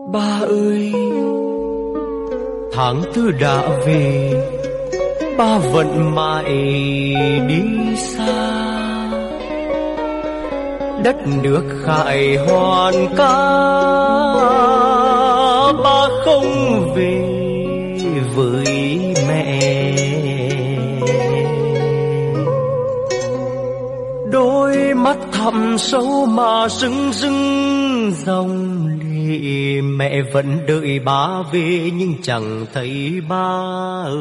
Ba ơi, tháng tư đã về, ba vẫn mãi đi xa. Đất nước khải hoàn ca, ba không về với mẹ. Đôi mắt thẳm sâu mà rưng rưng dòng lệ, mẹ vẫn đợi ba về nhưng chẳng thấy ba ở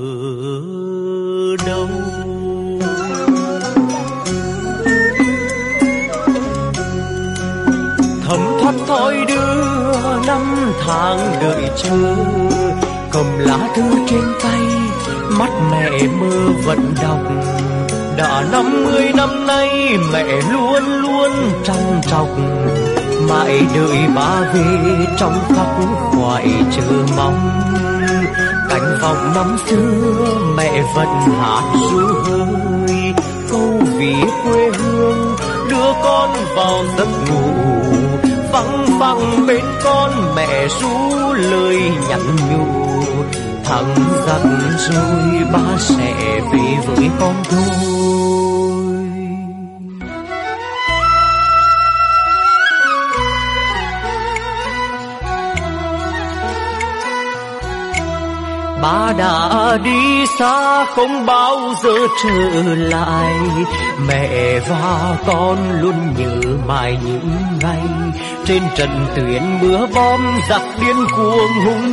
đâu. Thấm thoát thoi đưa năm tháng đợi chờ, cầm lá thư trên tay, mắt mẹ mơ vẫn đọc. Đã 50 năm nay mẹ luôn luôn trằn trọc, mãi đợi ba về trong khắc khoải chờ mong. Cánh vọng năm xưa mẹ vẫn hát ru hơi, câu ví quê hương đưa con vào giấc ngủ. Vắng vắng bên con mẹ ru lời nhắn nhủ, thằng giặc rồi ba sẽ về với con thôi. Ba đã đi xa không bao giờ trở lại, mẹ và con luôn nhớ mãi những ngày trên trận tuyến mưa bom giặc điên cuồng hung.